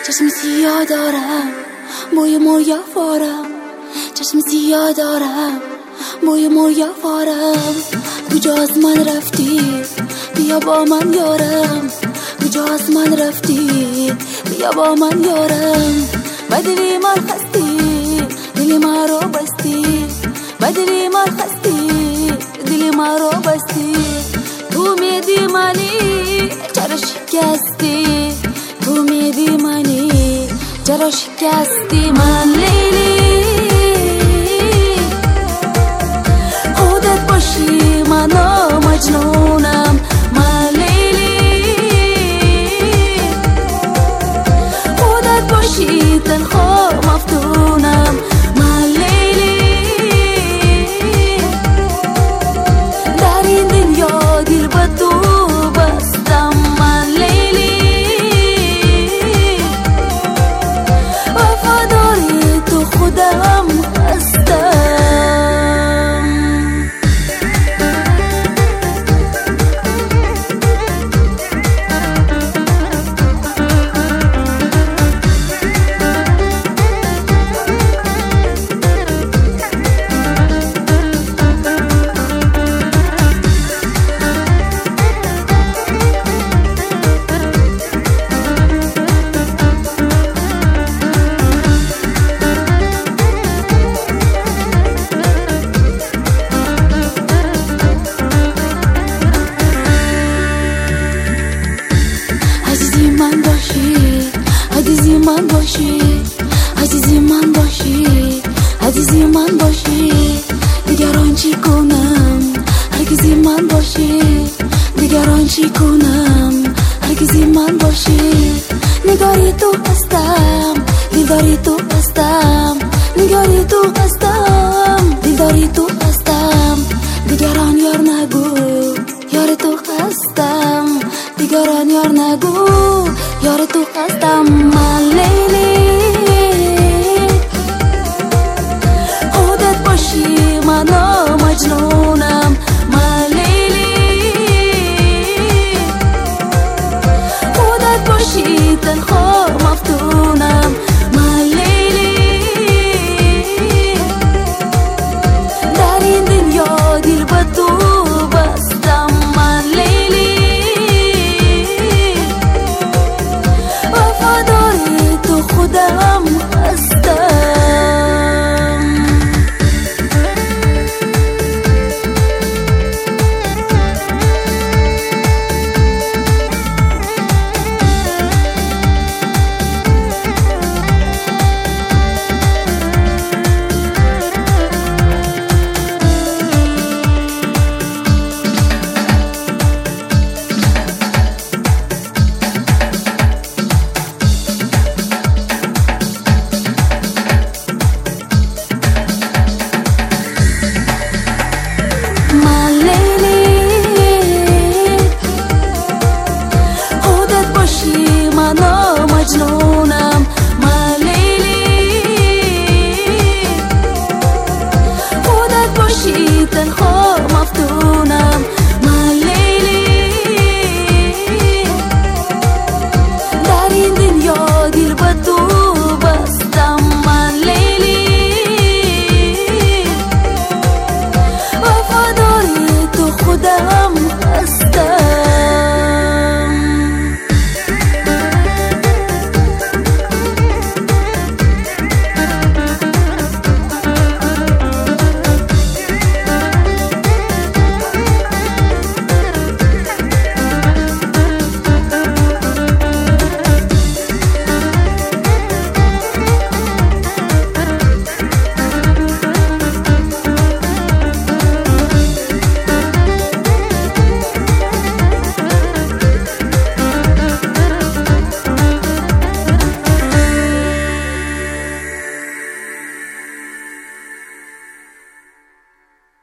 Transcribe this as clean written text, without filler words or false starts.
چشم سیاه دارم، موی مریافارم. چشم سیاه دارم، موی مریافارم. کجا از من رفتی؟ بیا با من یارم. کجا از من رفتی؟ بیا با من یارم. و دلی من خستی، دلی من رو بستی. و دلی من خستی، دلی من رو بستی. تو میدی منی چرا شکستی؟ تو میدی منی چرا شکستی؟ من لیلی خودت باشی منو مجنونم. من لیلی خودت باشی تنها مفتونم. من لیلی در این دنیا دل به تو بستم. من لیلی وفاداری تو خودم هستم. عزیزی من باشی، عزیزی من باشی، عزیزی من باشی، عزیزی من باشی. دیگران چی کنم؟ هرگزی من باشی. دیگران چی کنم؟ هرگزی من باشی. نگاری تو هستم، دیداری تو هستم. نگاری تو هستم، دیداری تو هستم. دیگران یار نگو، یار تو هستم. دیگران یار نگو، یار تو هستم. من لیلی خودت باشی منو مجنونم. من لیلی خودت باشی